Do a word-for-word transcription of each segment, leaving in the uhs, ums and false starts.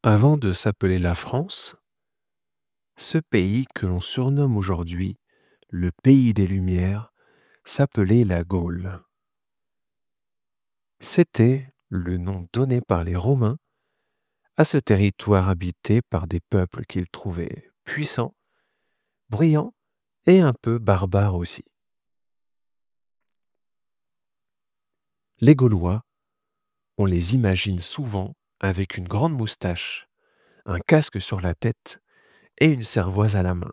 Avant de s'appeler la France, ce pays que l'on surnomme aujourd'hui le pays des Lumières s'appelait la Gaule. C'était le nom donné par les Romains à ce territoire habité par des peuples qu'ils trouvaient puissants, bruyants et un peu barbares aussi. Les Gaulois, on les imagine souvent avec une grande moustache, un casque sur la tête et une cervoise à la main.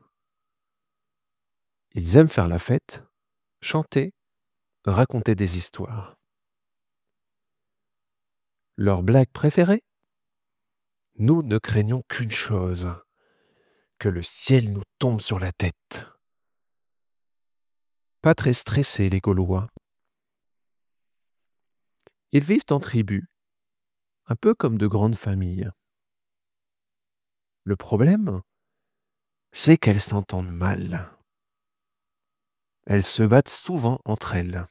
Ils aiment faire la fête, chanter, raconter des histoires. Leur blague préférée? Nous ne craignons qu'une chose, que le ciel nous tombe sur la tête. Pas très stressés les Gaulois. Ils vivent en tribus, un peu comme de grandes familles. Le problème, c'est qu'elles s'entendent mal. Elles se battent souvent entre elles.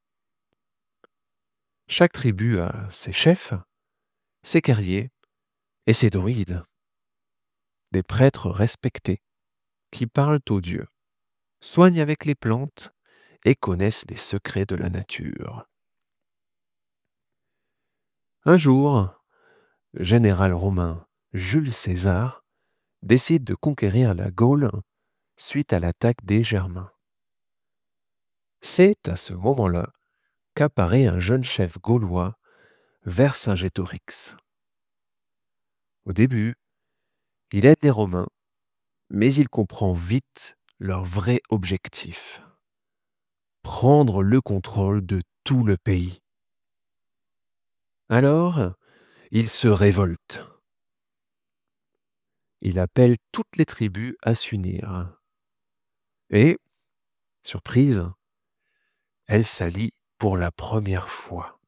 Chaque tribu a ses chefs, ses guerriers et ses druides. Des prêtres respectés qui parlent aux dieux, soignent avec les plantes et connaissent les secrets de la nature. Un jour, le général romain Jules César décide de conquérir la Gaule suite à l'attaque des Germains. C'est à ce moment-là qu'apparaît un jeune chef gaulois, Vercingétorix. Au début, il aide les Romains, mais il comprend vite leur vrai objectif: prendre le contrôle de tout le pays. Alors, il se révolte. Il appelle toutes les tribus à s'unir. Et, surprise, elles s'allient pour la première fois.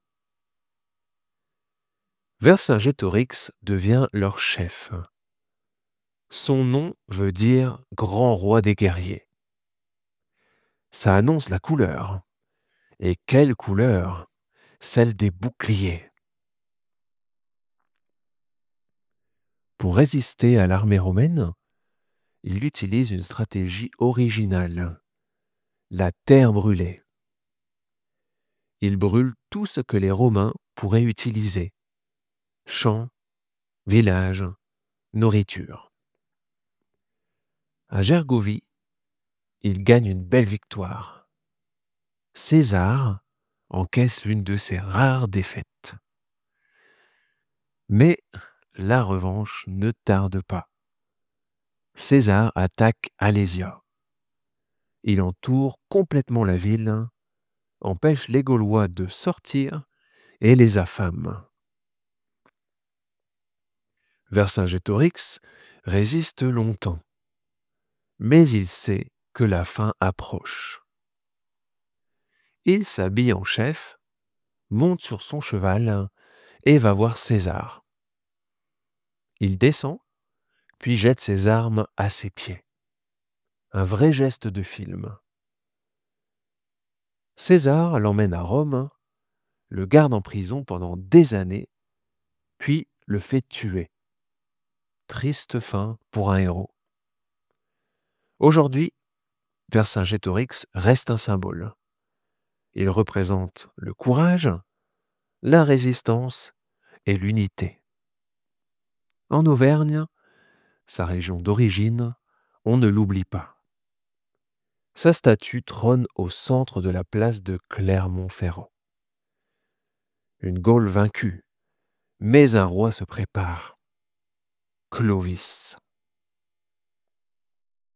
Vercingétorix devient leur chef. Son nom veut dire « grand roi des guerriers ». Ça annonce la couleur. Et quelle couleur? Celle des boucliers. Pour résister à l'armée romaine, il utilise une stratégie originale: la terre brûlée. Il brûle tout ce que les Romains pourraient utiliser: champs, villages, nourriture. À Gergovie, il gagne une belle victoire. César encaisse l'une de ses rares défaites. Mais la revanche ne tarde pas. César attaque Alésia. Il entoure complètement la ville, empêche les Gaulois de sortir et les affame. Vercingétorix résiste longtemps, mais il sait que la fin approche. Il s'habille en chef, monte sur son cheval et va voir César. Il descend, puis jette ses armes à ses pieds. Un vrai geste de film. César l'emmène à Rome, le garde en prison pendant des années, puis le fait tuer. Triste fin pour un héros. Aujourd'hui, Vercingétorix reste un symbole. Il représente le courage, la résistance et l'unité. En Auvergne, sa région d'origine, on ne l'oublie pas. Sa statue trône au centre de la place de Clermont-Ferrand. Une Gaule vaincue, mais un roi se prépare: Clovis.